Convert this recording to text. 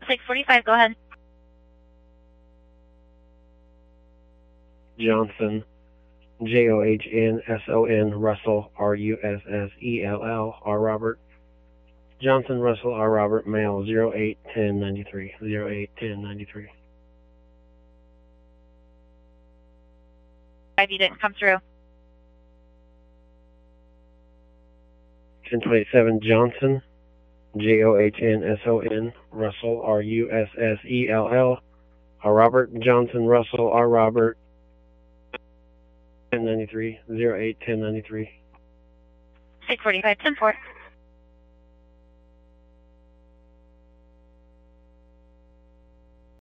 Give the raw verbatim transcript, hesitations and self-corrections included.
six forty-five, go ahead. Johnson, J O H N S O N, Russell, R U S S E L L, R. Robert. Johnson Russell R. Robert, male, zero eight ten ninety-three, zero eight ten ninety-three. Five, you didn't come through. ten twenty-seven Johnson, J O H N S O N, Russell, R U S S E L L, R. Robert. Johnson Russell R. Robert, ten ninety-three, zero eight ten ninety-three. six forty-five, ten four.